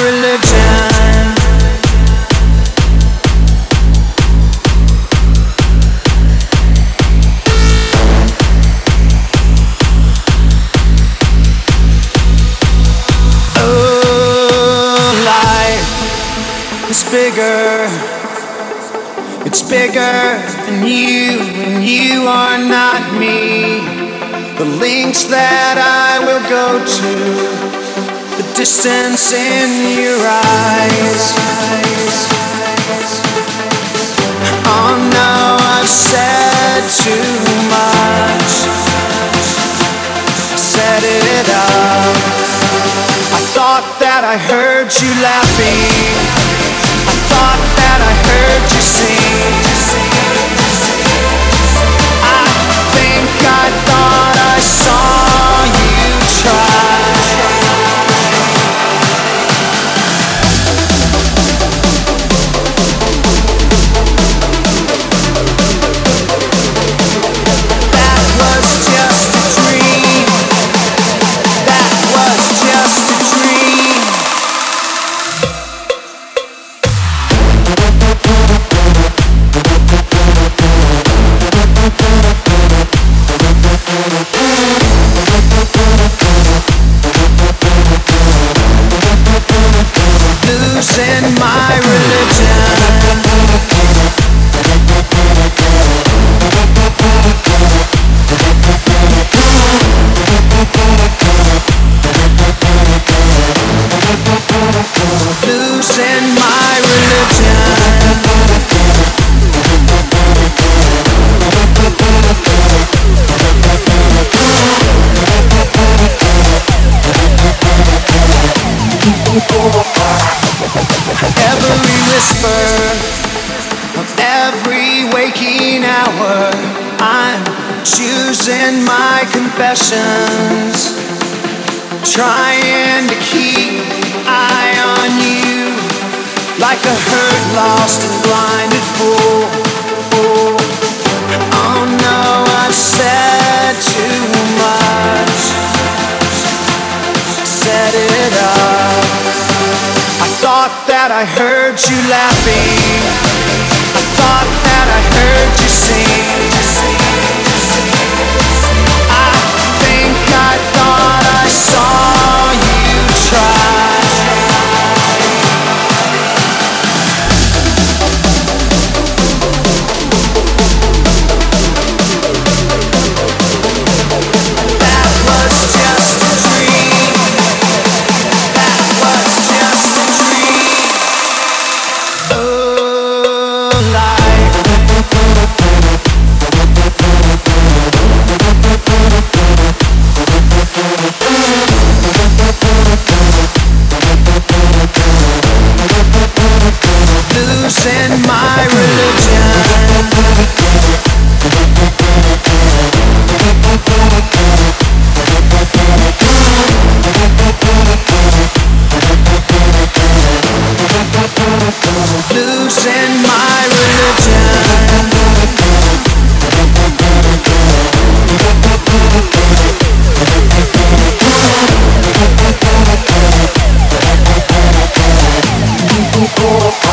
religion. Oh, life is bigger. It's bigger than you, and you are not me. The lengths that I will go to, the distance in your eyes. Oh no, I've said too much. Set it up. I thought that I heard you laughing. I thought that I heard you sing. I think I thought I saw you try. That was just a dream. That was just a dream. Losing my religion. Losing my religion. Every whisper of every waking hour, I'm choosing my confessions, trying to keep eye on you, like a hurt, lost and blinded fool. Oh no, I've said too much. Set it up. I thought that I heard you laughing. I thought that I heard you sing. I think I thought I saw you try. That was just a dream. That was just a dream. Oh, life. Losing my religion. Losing my religion. Oh,